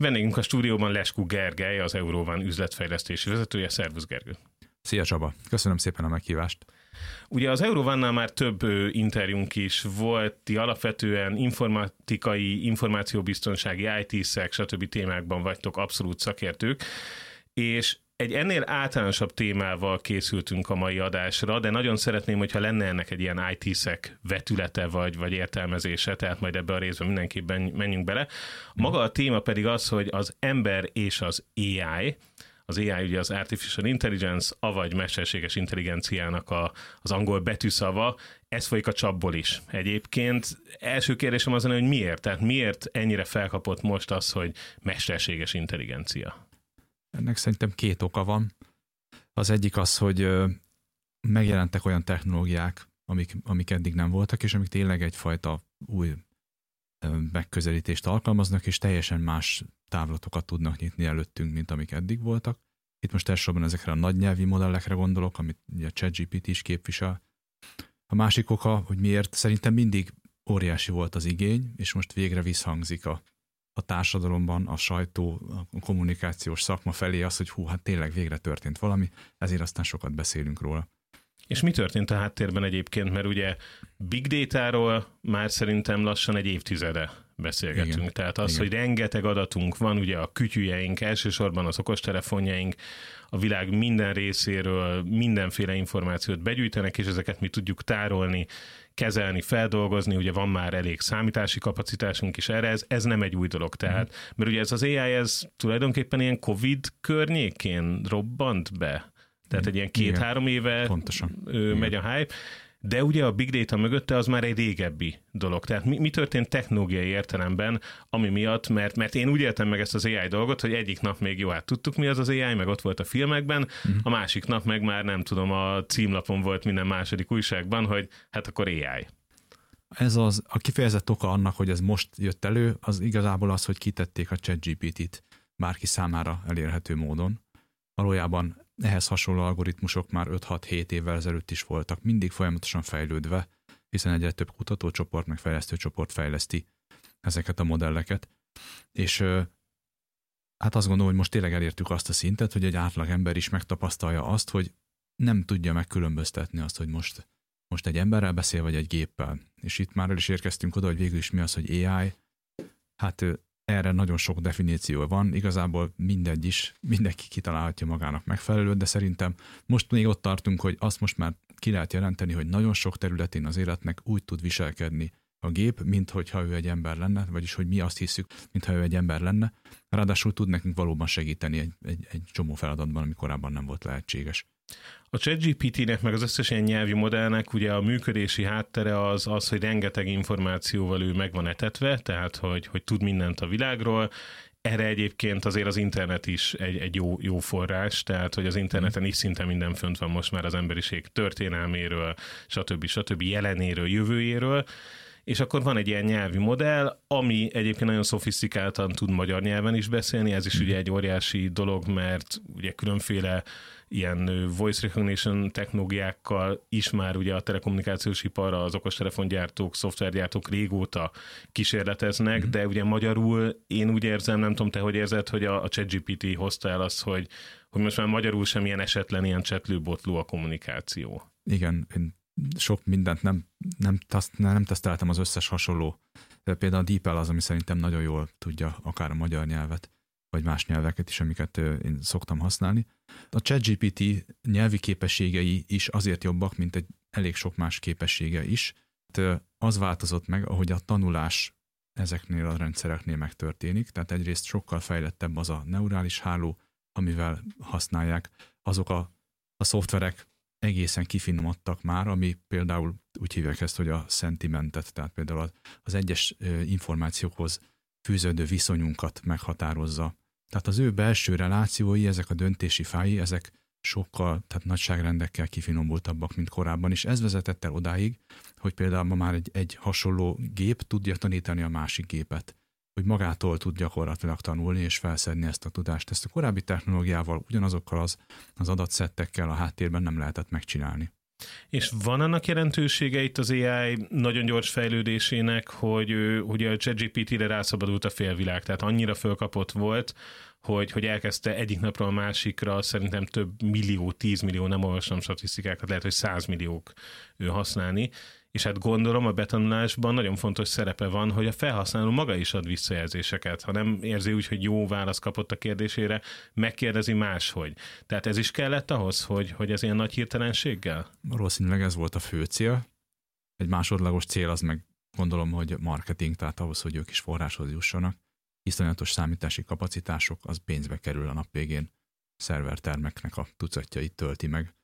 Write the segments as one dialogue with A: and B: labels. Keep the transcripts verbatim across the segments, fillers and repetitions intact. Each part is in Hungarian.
A: Vendégünk a stúdióban Leskú Gergely, az Eurovan üzletfejlesztési vezetője. Szervusz, Gergő!
B: Szia Csaba! Köszönöm szépen a meghívást!
A: Ugye az Eurovannál már több interjúnk is volt, ti alapvetően informatikai, információbiztonsági, i té-szek, stb. Témákban vagytok abszolút szakértők, és egy ennél általánosabb témával készültünk a mai adásra, de nagyon szeretném, hogyha lenne ennek egy ilyen i té-szek vetülete vagy, vagy értelmezése, tehát majd ebbe a részben mindenképpen menjünk bele. Maga a téma pedig az, hogy az ember és az á i, az á i ugye az Artificial Intelligence, avagy mesterséges intelligenciának a, az angol betűszava, ez folyik a csapból is. Egyébként első kérdésem az, hogy miért? Tehát miért ennyire felkapott most az, hogy mesterséges intelligencia?
B: Ennek szerintem két oka van. Az egyik az, hogy megjelentek olyan technológiák, amik, amik eddig nem voltak, és amik tényleg egyfajta új megközelítést alkalmaznak, és teljesen más távlatokat tudnak nyitni előttünk, mint amik eddig voltak. Itt most elsősorban ezekre a nagy nyelvi modellekre gondolok, amit a ChatGPT is képvisel. A másik oka, hogy miért szerintem mindig óriási volt az igény, és most végre visszhangzik a, a társadalomban, a sajtó, a kommunikációs szakma felé az, hogy hú, hát tényleg végre történt valami, ezért aztán sokat beszélünk róla.
A: És mi történt a háttérben egyébként, mert ugye big data-ról már szerintem lassan egy évtizede beszélgetünk. Igen, Tehát az, igen. hogy rengeteg adatunk van, ugye a kütyüjeink, elsősorban az okostelefonjaink, a világ minden részéről mindenféle információt begyűjtenek, és ezeket mi tudjuk tárolni, kezelni, feldolgozni, ugye van már elég számítási kapacitásunk is erre, ez, ez nem egy új dolog. Tehát, mm. mert ugye ez az á i, ez tulajdonképpen ilyen Covid környékén robbant be. Tehát egy ilyen két-három éve
B: pontosan.
A: megy a hype, de ugye a big data mögötte az már egy régebbi dolog. Tehát mi, mi történt technológiai értelemben, ami miatt, mert, mert én úgy éltem meg ezt az á i dolgot, hogy egyik nap még jó, hát tudtuk mi az az á i, meg ott volt a filmekben, uh-huh. a másik nap meg már nem tudom, a címlapon volt minden második újságban, hogy hát akkor á i.
B: Ez az, a kifejezett oka annak, hogy ez most jött elő, az igazából az, hogy kitették a ChatGPT-t bárki számára elérhető módon. Valójában ehhez hasonló algoritmusok már öt-hat-hét évvel ezelőtt is voltak, mindig folyamatosan fejlődve, hiszen egyre több kutatócsoport, meg fejlesztőcsoport fejleszti ezeket a modelleket. És hát azt gondolom, hogy most tényleg elértük azt a szintet, hogy egy átlag ember is megtapasztalja azt, hogy nem tudja megkülönböztetni azt, hogy most, most egy emberrel beszél, vagy egy géppel. És itt már el is érkeztünk oda, hogy végül is mi az, hogy á i. Hát erre nagyon sok definíció van, igazából mindegy is, mindenki kitalálhatja magának megfelelőt, de szerintem most még ott tartunk, hogy azt most már ki lehet jelenteni, hogy nagyon sok területén az életnek úgy tud viselkedni a gép, mint hogyha ő egy ember lenne, vagyis hogy mi azt hiszük, mintha ő egy ember lenne. Ráadásul tud nekünk valóban segíteni egy, egy, egy csomó feladatban, ami korábban nem volt lehetséges.
A: A ChatGPT-nek meg az összes ilyen nyelvi modellnek ugye a működési háttere az, az, hogy rengeteg információval ő meg van etetve, tehát hogy, hogy tud mindent a világról. Erre egyébként azért az internet is egy, egy jó, jó forrás, tehát hogy az interneten is szinte minden fönt van most már az emberiség történelméről, stb. stb. Jelenéről, jövőjéről. És akkor van egy ilyen nyelvi modell, ami egyébként nagyon szofisztikáltan tud magyar nyelven is beszélni, ez is ugye egy óriási dolog, mert ugye különféle ilyen voice recognition technológiákkal is már ugye a telekommunikációs ipar, az okostelefongyártók, szoftvergyártók régóta kísérleteznek, mm. de ugye magyarul én úgy érzem, nem tudom te, hogy érzed, hogy a, a ChatGPT hozta el azt, hogy, hogy most már magyarul sem ilyen esetlen, ilyen csetlőbotló a kommunikáció.
B: Igen, én sok mindent nem, nem, taszt, nem teszteltem az összes hasonló. Például a DeepL az, ami szerintem nagyon jól tudja akár a magyar nyelvet, vagy más nyelveket is, amiket én szoktam használni. A ChatGPT nyelvi képességei is azért jobbak, mint egy elég sok más képessége is. Az változott meg, ahogy a tanulás ezeknél a rendszereknél megtörténik, tehát egyrészt sokkal fejlettebb az a neurális háló, amivel használják. Azok a, a szoftverek egészen kifinomodtak már, ami például úgy hívják ezt, hogy a sentimentet, tehát például az egyes információkhoz fűződő viszonyunkat meghatározza. Tehát az ő belső relációi, ezek a döntési fái, ezek sokkal, tehát nagyságrendekkel kifinomultabbak, mint korábban, és ez vezetett el odáig, hogy például ma már egy, egy hasonló gép tudja tanítani a másik gépet, hogy magától tud gyakorlatilag tanulni és felszedni ezt a tudást. Ezt a korábbi technológiával, ugyanazokkal az, az adatszettekkel a háttérben nem lehetett megcsinálni.
A: És van annak jelentősége itt az á i nagyon gyors fejlődésének, hogy ugye a ChatGPT-re rászabadult a félvilág, tehát annyira fölkapott volt, hogy, hogy elkezdte egyik napról a másikra szerintem több millió, tízmillió, nem olvastam statisztikákat, lehet, hogy százmilliók használni, és hát gondolom a betanulásban nagyon fontos szerepe van, hogy a felhasználó maga is ad visszajelzéseket. Ha nem érzi úgy, hogy jó választ kapott a kérdésére, megkérdezi máshogy. Tehát ez is kellett ahhoz, hogy, hogy ez ilyen nagy hirtelenséggel?
B: Valószínűleg ez volt a fő cél. Egy másodlagos cél az meg gondolom, hogy marketing, tehát ahhoz, hogy ők is forráshoz jussanak. Iszonyatos számítási kapacitások, az pénzbe kerül a nap végén. Szervertermeknek a tucatjait tölti meg.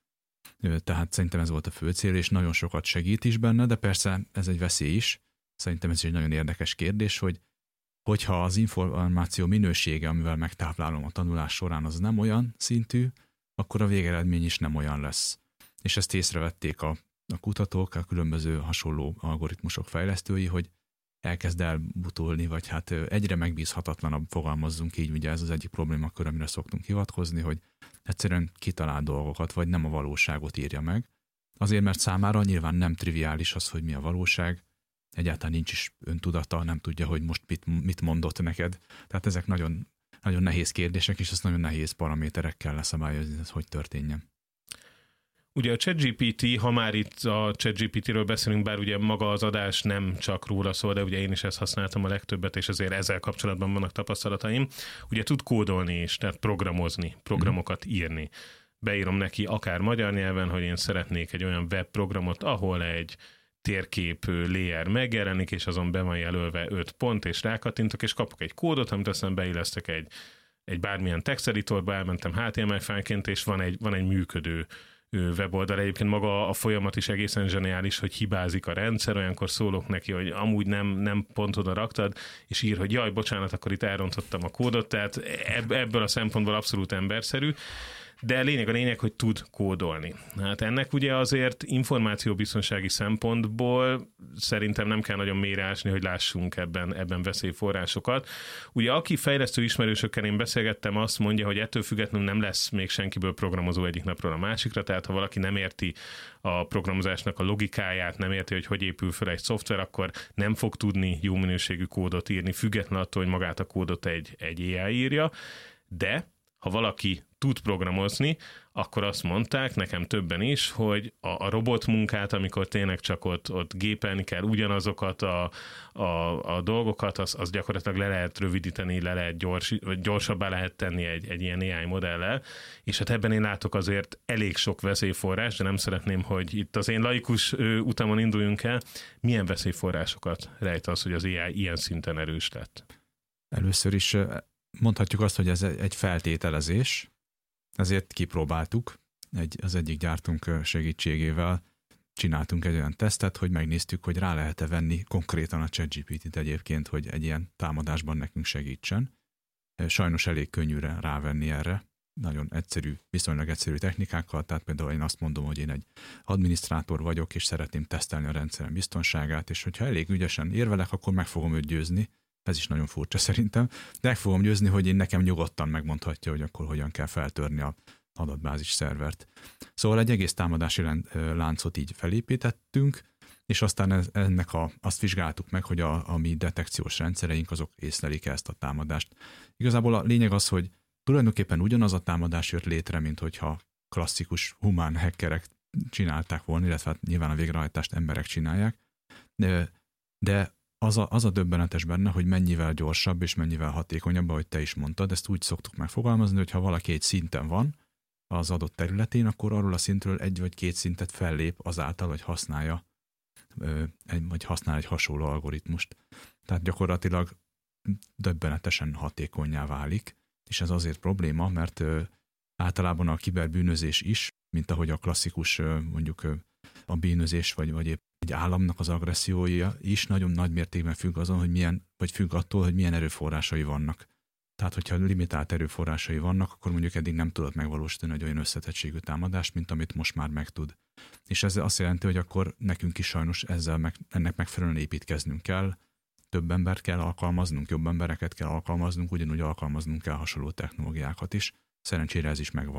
B: Tehát szerintem ez volt a fő cél, és nagyon sokat segít is benne, de persze ez egy veszély is. Szerintem ez egy nagyon érdekes kérdés, hogy hogyha az információ minősége, amivel megtáplálom a tanulás során, az nem olyan szintű, akkor a végeredmény is nem olyan lesz. És ezt észrevették a, a kutatók, a különböző hasonló algoritmusok fejlesztői, hogy elkezd elbutulni, vagy hát egyre megbízhatatlanabb, fogalmazzunk így, ugye ez az egyik problémakör, amire szoktunk hivatkozni, hogy egyszerűen kitalál dolgokat, vagy nem a valóságot írja meg. Azért, mert számára nyilván nem triviális az, hogy mi a valóság, egyáltalán nincs is öntudata, nem tudja, hogy most mit, mit mondott neked. Tehát ezek nagyon, nagyon nehéz kérdések, és ezt nagyon nehéz paraméterekkel leszabályozni, ez hogy történjen.
A: Ugye a ChatGPT, ha már itt a ChatGPT-ről beszélünk, bár ugye maga az adás nem csak róla szól, de ugye én is ezt használtam a legtöbbet, és azért ezzel kapcsolatban vannak tapasztalataim. Ugye tud kódolni is, tehát programozni, programokat írni. Beírom neki akár magyar nyelven, hogy én szeretnék egy olyan webprogramot, ahol egy térkép layer megjelenik, és azon be van jelölve öt pont, és rákattintok, és kapok egy kódot, amit aztán beillesztek egy, egy bármilyen texteditorba, elmentem há té em el fájlként, és van egy, van egy működő weboldal. Egyébként maga a folyamat is egészen zseniális, hogy hibázik a rendszer, olyankor szólok neki, hogy amúgy nem, nem pont oda raktad, és ír, hogy jaj, bocsánat, akkor itt elrontottam a kódot, tehát ebből a szempontból abszolút emberszerű. De lényeg a lényeg, hogy tud kódolni. Hát ennek ugye azért információbiztonsági szempontból szerintem nem kell nagyon mélyre ásni, hogy lássunk ebben, ebben veszélyforrásokat. Ugye aki fejlesztő ismerősökkel én beszélgettem, azt mondja, hogy ettől függetlenül nem lesz még senkiből programozó egyik napról a másikra, tehát ha valaki nem érti a programozásnak a logikáját, nem érti, hogy hogy épül fel egy szoftver, akkor nem fog tudni jó minőségű kódot írni, függetlenül attól, hogy magát a kódot egy, egy á i írja, de ha valaki tud programozni, akkor azt mondták, nekem többen is, hogy a, a robotmunkát, amikor tényleg csak ott, ott gépelni kell ugyanazokat a, a, a dolgokat, az, az gyakorlatilag le lehet rövidíteni, le lehet gyors, vagy gyorsabbá lehet tenni egy, egy ilyen á i modellel, és hát ebben én látok azért elég sok veszélyforrás, de nem szeretném, hogy itt az én laikus utamon induljunk el. Milyen veszélyforrásokat rejt az, hogy az á i ilyen szinten erős lett?
B: Először is mondhatjuk azt, hogy ez egy feltételezés, ezért kipróbáltuk, egy, az egyik gyártunk segítségével csináltunk egy olyan tesztet, hogy megnéztük, hogy rá lehet-e venni konkrétan a ChatGPT-t egyébként, hogy egy ilyen támadásban nekünk segítsen. Sajnos elég könnyűre rávenni erre, nagyon egyszerű, viszonylag egyszerű technikákkal, tehát például én azt mondom, hogy én egy adminisztrátor vagyok, és szeretném tesztelni a rendszerem biztonságát, és hogyha elég ügyesen érvelek, akkor meg fogom őt győzni. Ez is nagyon furcsa szerintem, de meg fogom győzni, hogy én nekem nyugodtan megmondhatja, hogy akkor hogyan kell feltörni a adatbázis szervert. Szóval egy egész támadási láncot így felépítettünk, és aztán ennek a, azt vizsgáltuk meg, hogy a, a mi detekciós rendszereink azok észlelik ezt a támadást. Igazából a lényeg az, hogy tulajdonképpen ugyanaz a támadás jött létre, mint hogyha klasszikus humán hackerek csinálták volna, illetve hát nyilván a végrehajtást emberek csinálják, de, de Az a, az a döbbenetes benne, hogy mennyivel gyorsabb és mennyivel hatékonyabb, ahogy te is mondtad, ezt úgy szoktuk megfogalmazni, hogy ha valaki egy szinten van az adott területén, akkor arról a szintről egy vagy két szintet fellép azáltal, hogy használja, vagy használ egy hasonló algoritmust. Tehát gyakorlatilag döbbenetesen hatékonnyá válik, és ez azért probléma, mert általában a kiberbűnözés is, mint ahogy a klasszikus mondjuk a bűnözés, vagy, vagy épp egy államnak az agressziója is nagyon nagy mértékben függ azon, hogy milyen, vagy függ attól, hogy milyen erőforrásai vannak. Tehát, hogyha limitált erőforrásai vannak, akkor mondjuk eddig nem tudott megvalósítani egy olyan összetettségű támadást, mint amit most már megtud. És ez azt jelenti, hogy akkor nekünk is sajnos ezzel meg, ennek megfelelően építkeznünk kell, több embert kell alkalmaznunk, jobb embereket kell alkalmaznunk, ugyanúgy alkalmaznunk kell hasonló technológiákat is. Szerencsére ez is megvan.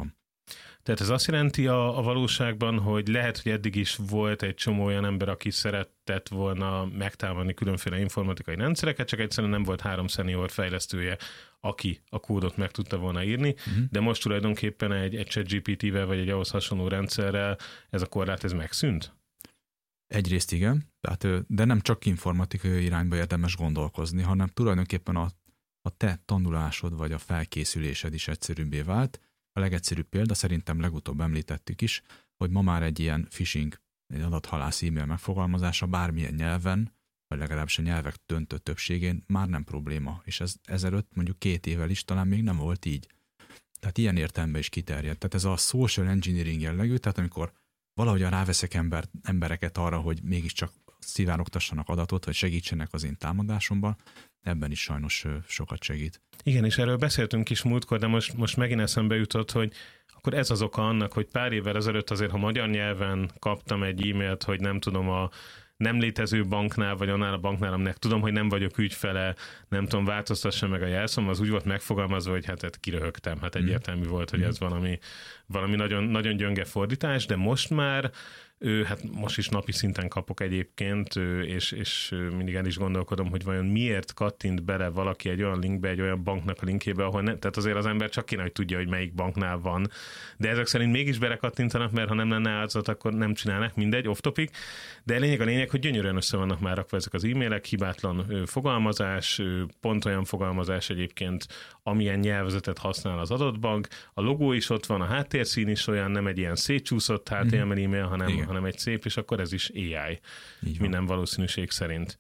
A: Tehát ez azt jelenti a, a valóságban, hogy lehet, hogy eddig is volt egy csomó olyan ember, aki szeretett volna megtámadni különféle informatikai rendszereket, csak egyszerűen nem volt három szenior fejlesztője, aki a kódot meg tudta volna írni, uh-huh. de most tulajdonképpen egy, egy ChatGPT-vel vagy egy ahhoz hasonló rendszerrel ez a korlát ez megszűnt?
B: Egyrészt igen, tehát, de nem csak informatikai irányba érdemes gondolkozni, hanem tulajdonképpen a, a te tanulásod vagy a felkészülésed is egyszerűbbé vált. A legegyszerűbb példa, szerintem legutóbb említettük is, hogy ma már egy ilyen phishing, egy adathalász e-mail megfogalmazása bármilyen nyelven, vagy legalábbis a nyelvek döntő többségén már nem probléma, és ez ezelőtt mondjuk két évvel is talán még nem volt így. Tehát ilyen értelemben is kiterjed. Tehát ez a social engineering jellegű, tehát amikor valahogyan ráveszek ember, embereket arra, hogy mégiscsak szivárogtassanak adatot, vagy segítsenek az én támadásomban, ebben is sajnos sokat segít.
A: Igen, és erről beszéltünk is múltkor, de most, most megint eszembe jutott, hogy akkor ez az oka annak, hogy pár évvel ezelőtt azért, ha magyar nyelven kaptam egy e-mailt, hogy nem tudom, a nem létező banknál, vagy annál a banknál, aminek tudom, hogy nem vagyok ügyfele, nem tudom, változtassa meg a jelszom, az úgy volt megfogalmazva, hogy hát, hát kiröhögtem. Hát egyértelmű volt, hogy ez valami, valami nagyon, nagyon gyönge fordítás, de most már ő, hát most is napi szinten kapok egyébként, ő, és, és mindig el is gondolkodom, hogy vajon miért kattint bele valaki egy olyan linkbe, egy olyan banknak a linkjébe, ahol ne, tehát azért az ember csak kéne, hogy tudja, hogy melyik banknál van, de ezek szerint mégis belekattintanak, mert ha nem lenne áldozat, akkor nem csinálnak, mindegy, off topic, de lényeg a lényeg, hogy gyönyörűen össze vannak már rakva ezek az e-mailek, hibátlan ő, fogalmazás, ő, pont olyan fogalmazás egyébként, amilyen nyelvezetet használ az adott bank, a logó is ott van, a háttérszín is olyan, nem egy ilyen szétcsúszott há té em el e-mail, hanem, hanem egy szép, és akkor ez is á i, minden valószínűség szerint.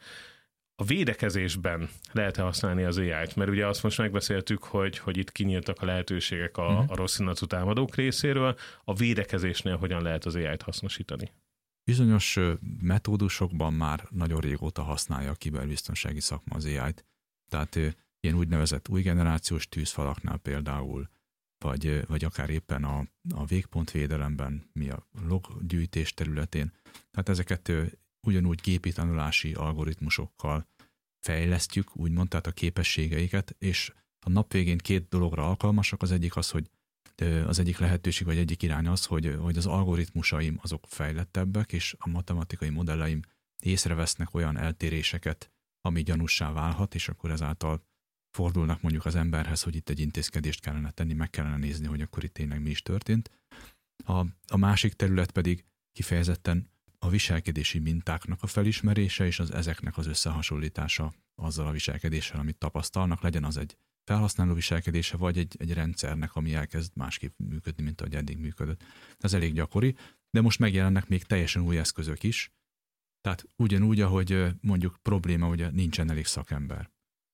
A: A védekezésben lehet-e használni az á í-t? Mert ugye azt most megbeszéltük, hogy, hogy itt kinyíltak a lehetőségek a, uh-huh. a rossz indulatú támadók részéről. A védekezésnél hogyan lehet az á í-t hasznosítani?
B: Bizonyos metódusokban már nagyon régóta használja a kiberbiztonsági szakma az á í-t. Tehát ilyen úgynevezett új generációs tűzfalaknál például, vagy, vagy akár éppen a, a végpontvédelemben, mi a loggyűjtés területén. Tehát ezeket ugyanúgy gépi tanulási algoritmusokkal fejlesztjük, úgymond, tehát a képességeiket, és a nap végén két dologra alkalmasak. Az egyik az, hogy az egyik lehetőség, vagy egyik irány az, hogy, hogy az algoritmusaim azok fejlettebbek, és a matematikai modelleim észrevesznek olyan eltéréseket, ami gyanússá válhat, és akkor ezáltal fordulnak mondjuk az emberhez, hogy itt egy intézkedést kellene tenni, meg kellene nézni, hogy akkor itt tényleg mi is történt. A, a másik terület pedig kifejezetten a viselkedési mintáknak a felismerése, és az ezeknek az összehasonlítása azzal a viselkedéssel, amit tapasztalnak, legyen az egy felhasználó viselkedése, vagy egy, egy rendszernek, ami elkezd másképp működni, mint ahogy eddig működött. Ez elég gyakori, de most megjelennek még teljesen új eszközök is. Tehát ugyanúgy, ahogy mondjuk probléma, hogy nincsen elég szakember.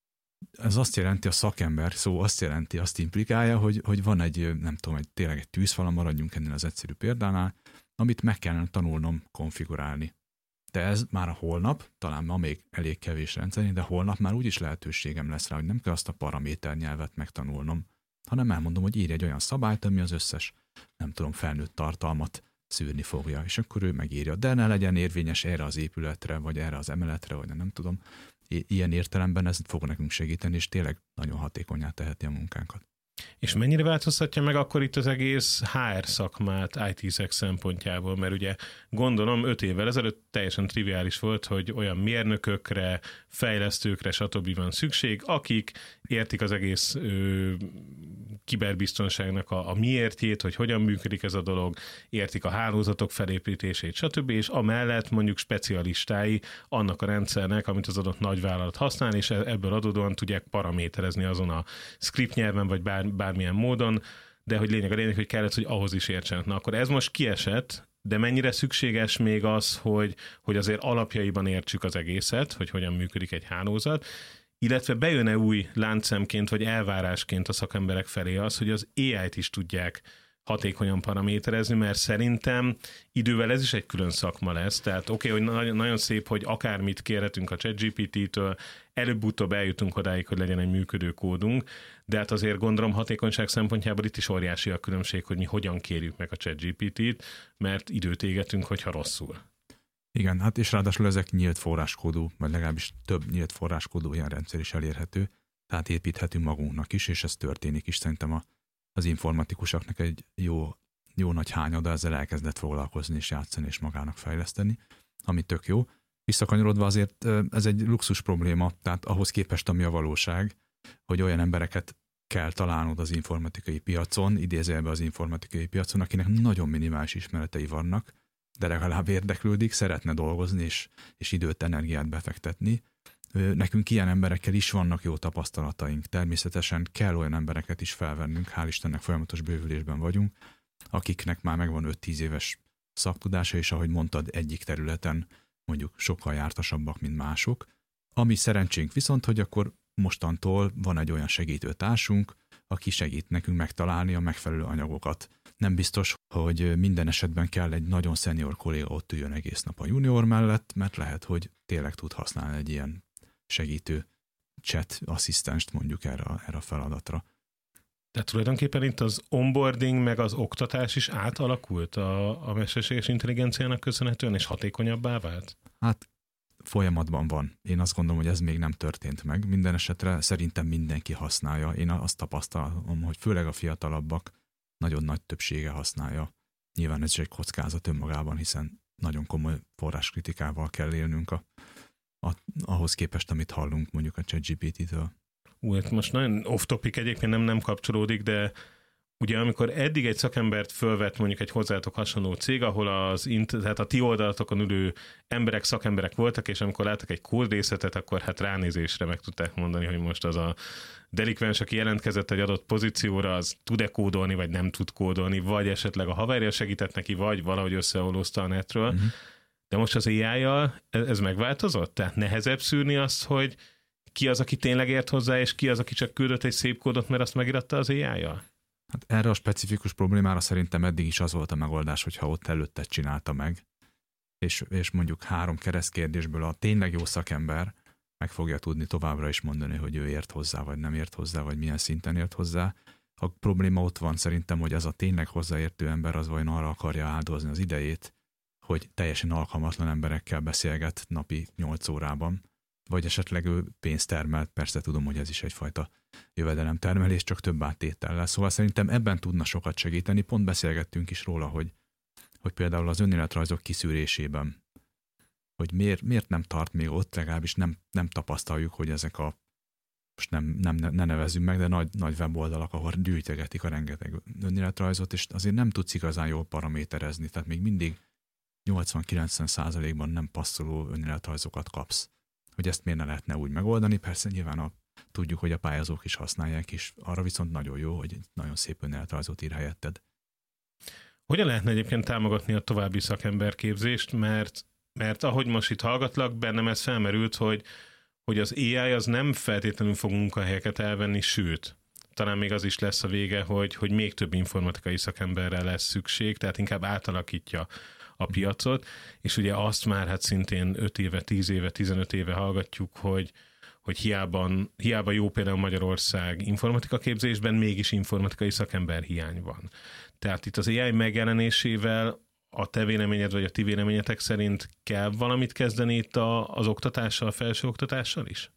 B: Ez azt jelenti, a szakember szó azt jelenti, azt implikálja, hogy, hogy van egy, nem tudom, egy, tényleg egy tűzfala, maradjunk ennél az egyszerű példánál, amit meg kellene tanulnom konfigurálni. De ez már a holnap, talán ma még elég kevés rendszerint, de holnap már úgyis lehetőségem lesz rá, hogy nem kell azt a paraméter nyelvet megtanulnom, hanem elmondom, hogy írj egy olyan szabályt, ami az összes, nem tudom, felnőtt tartalmat szűrni fogja, és akkor ő megírja. De ne legyen érvényes erre az épületre, vagy erre az emeletre, vagy nem tudom. Ilyen értelemben ez fog nekünk segíteni, és tényleg nagyon hatékonnyá teheti a munkánkat.
A: És mennyire változtatja meg akkor itt az egész há er szakmát í té szek szempontjából? Mert ugye gondolom öt évvel ezelőtt teljesen triviális volt, hogy olyan mérnökökre, fejlesztőkre, stb. Van szükség, akik értik az egész ö, kiberbiztonságnak a, a miértjét, hogy hogyan működik ez a dolog, értik a hálózatok felépítését, stb. És amellett mondjuk specialistái annak a rendszernek, amit az adott nagyvállalat használ, és ebből adódóan tudják paraméterezni azon a script nyelven, vagy bár, bármilyen módon, de hogy lényeg a lényeg, hogy kellett, hogy ahhoz is értsenek. Na akkor ez most kiesett, de mennyire szükséges még az, hogy, hogy azért alapjaiban értsük az egészet, hogy hogyan működik egy hálózat, illetve bejön-e új láncszemként, vagy elvárásként a szakemberek felé az, hogy az á í-t is tudják hatékonyan paraméterezni, mert szerintem idővel ez is egy külön szakma lesz. Tehát oké, okay, hogy nagyon, nagyon szép, hogy akármit kérhetünk a ChatGPT-től, előbb-utóbb eljutunk odáig, hogy legyen egy működő kódunk, de hát azért gondolom hatékonyság szempontjából itt is óriási a különbség, hogy mi hogyan kérjük meg a ChatGPT-t, mert időt égetünk, hogyha rosszul.
B: Igen, hát és ráadásul ezek nyílt forráskódú, vagy legalábbis több nyílt forráskódú ilyen rendszer is elérhető, tehát építhetünk magunknak is, és ez történik is. Szerintem a, az informatikusoknak egy jó jó nagy hányada ezzel elkezdett foglalkozni és játszani és magának fejleszteni, ami tök jó. Visszakanyarodva azért ez egy luxus probléma, tehát ahhoz képest, ami a valóság, hogy olyan embereket kell találnod az informatikai piacon, idézőjelben az informatikai piacon, akinek nagyon minimális ismeretei vannak, de legalább érdeklődik, szeretne dolgozni és, és időt, energiát befektetni. Nekünk ilyen emberekkel is vannak jó tapasztalataink. Természetesen kell olyan embereket is felvennünk, hál' Istennek folyamatos bővülésben vagyunk, akiknek már megvan öt-tíz éves szaktudása, és ahogy mondtad, egyik területen mondjuk sokkal jártasabbak, mint mások. Ami szerencsénk viszont, hogy akkor mostantól van egy olyan segítő társunk, aki segít nekünk megtalálni a megfelelő anyagokat. Nem biztos, hogy minden esetben kell egy nagyon szenior kolléga ott üljön egész nap a junior mellett, mert lehet, hogy tényleg tud használni egy ilyen segítő chat asszisztenst mondjuk erre, erre a feladatra.
A: Tehát tulajdonképpen itt az onboarding meg az oktatás is átalakult a, a mesterséges intelligenciának köszönhetően, és hatékonyabbá vált?
B: Hát folyamatban van. Én azt gondolom, hogy ez még nem történt meg. Minden esetre szerintem mindenki használja. Én azt tapasztalom, hogy főleg a fiatalabbak nagyon nagy többsége használja. Nyilván ez is egy kockázat önmagában, hiszen nagyon komoly forráskritikával kell élnünk a, a, ahhoz képest, amit hallunk mondjuk a ChatGPT-től.
A: Ú, hát most nagyon off-topic egyébként nem, nem kapcsolódik, de ugye amikor eddig egy szakembert fölvett mondjuk egy hozzátok hasonló cég, ahol az tehát a ti oldalatokon ülő emberek, szakemberek voltak, és amikor láttak egy kódrészetet, akkor hát ránézésre meg tudták mondani, hogy most az a delikvens, aki jelentkezett egy adott pozícióra, az tud-e kódolni, vagy nem tud kódolni, vagy esetleg a haverja segített neki, vagy valahogy összeolózta a netről. Uh-huh. De most az á í-jal ez megváltozott? Tehát nehezebb szűrni azt, hogy ki az, aki tényleg ért hozzá, és ki az, aki csak küldött egy szép kódot, mert azt megiratta az á í-jal?
B: Hát erre a specifikus problémára szerintem eddig is az volt a megoldás, hogyha ott előtte csinálta meg, és, és mondjuk három keresztkérdésből a tényleg jó szakember meg fogja tudni továbbra is mondani, hogy ő ért hozzá, vagy nem ért hozzá, vagy milyen szinten ért hozzá. A probléma ott van szerintem, hogy az a tényleg hozzáértő ember az vajon arra akarja áldozni az idejét, hogy teljesen alkalmatlan emberekkel beszélget napi nyolc órában, vagy esetleg ő pénzt termelt, persze tudom, hogy ez is egyfajta jövedelemtermelés, csak több áttétellel. Szóval szerintem ebben tudna sokat segíteni. Pont beszélgettünk is róla, hogy, hogy például az önéletrajzok kiszűrésében, hogy miért, miért nem tart még ott, legalábbis nem, nem tapasztaljuk, hogy ezek a, most nem, nem ne nevezzük meg, de nagy, nagy weboldalak, ahol gyűjtögetik a rengeteg önéletrajzot, és azért nem tudsz igazán jól paraméterezni, tehát még mindig nyolcvan-kilencven százalékban nem passzoló önéletrajzokat kapsz. Hogy ezt miért ne lehetne úgy megoldani, persze nyilván a, tudjuk, hogy a pályázók is használják, és arra viszont nagyon jó, hogy egy nagyon szép önéletrajzot ír helyetted.
A: Hogyan lehetne egyébként támogatni a további szakemberképzést, mert, mert ahogy most itt hallgatlak, bennem ez felmerült, hogy, hogy az á í az nem feltétlenül fog munkahelyeket elvenni, sőt, talán még az is lesz a vége, hogy, hogy még több informatikai szakemberre lesz szükség, tehát inkább átalakítja a piacot, és ugye azt már hát szintén öt éve, tíz éve, tizenöt éve hallgatjuk, hogy, hogy hiába, hiába jó például Magyarország informatika képzésben, mégis informatikai szakember hiány van. Tehát itt az á í megjelenésével a te véleményed, vagy a ti véleményetek szerint kell valamit kezdeni itt a, az oktatással, a felsőoktatással is?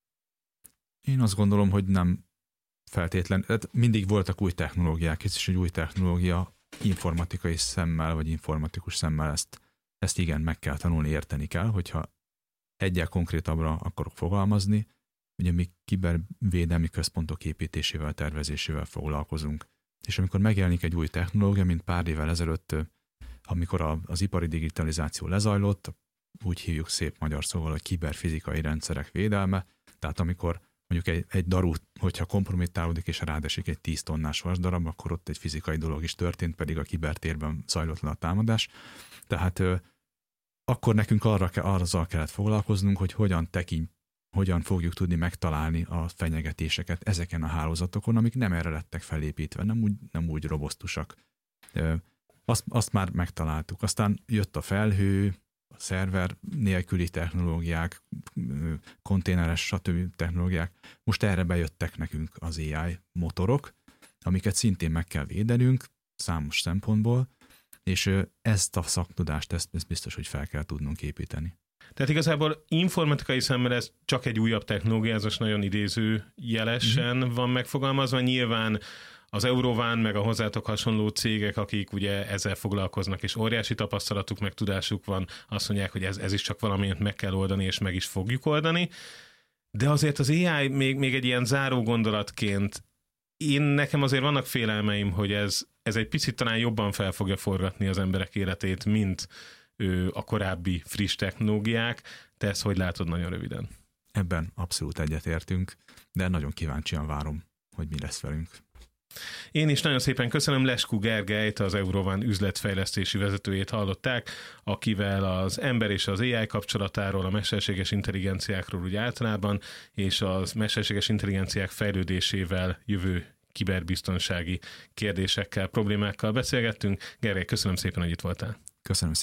B: Én azt gondolom, hogy nem feltétlen. Mindig voltak új technológiák, ez is egy új technológia, informatikai szemmel, vagy informatikus szemmel ezt, ezt igen, meg kell tanulni, érteni kell, hogyha egyel konkrétabbra akarok fogalmazni, ugye mi kibervédelmi központok építésével, tervezésével foglalkozunk. És amikor megjelenik egy új technológia, mint pár évvel ezelőtt, amikor a, az ipari digitalizáció lezajlott, úgy hívjuk szép magyar szóval, hogy kiberfizikai rendszerek védelme, tehát amikor mondjuk egy, egy daru, hogyha kompromittálódik és rádesik egy tíz tonnás vasdarab, akkor ott egy fizikai dolog is történt, pedig a kibertérben zajlott le a támadás. Tehát ö, akkor nekünk arra, arra kellett foglalkoznunk, hogy hogyan tekint, hogyan fogjuk tudni megtalálni a fenyegetéseket ezeken a hálózatokon, amik nem erre lettek felépítve, nem úgy, nem úgy robosztusak. Ö, azt, azt már megtaláltuk. Aztán jött a felhő, a szerver nélküli technológiák, konténeres, stb. Technológiák. Most erre bejöttek nekünk az á í motorok, amiket szintén meg kell védenünk számos szempontból, és ezt a szaktudást, ezt, ezt biztos, hogy fel kell tudnunk építeni. Tehát
A: igazából informatikai szemmel ez csak egy újabb technológia, ez most nagyon idéző jelesen mm-hmm. van megfogalmazva. Nyilván az Eurován, meg a hozzátok hasonló cégek, akik ugye ezzel foglalkoznak, és óriási tapasztalatuk, meg tudásuk van, azt mondják, hogy ez, ez is csak valamit meg kell oldani, és meg is fogjuk oldani. De azért az á i még, még egy ilyen záró gondolatként, én nekem azért vannak félelmeim, hogy ez, ez egy picit talán jobban fel fogja forgatni az emberek életét, mint ő, a korábbi friss technológiák. Te ezt hogy látod nagyon röviden?
B: Ebben abszolút egyetértünk, de nagyon kíváncsian várom, hogy mi lesz velünk.
A: Én is nagyon szépen köszönöm, Leskú Gergelyt, az Eurován üzletfejlesztési vezetőjét hallották, akivel az ember és az á i kapcsolatáról, a mesterséges intelligenciákról úgy általában, és az mesterséges intelligenciák fejlődésével jövő kiberbiztonsági kérdésekkel, problémákkal beszélgettünk. Gergely, köszönöm szépen, hogy itt voltál.
B: Köszönöm szépen.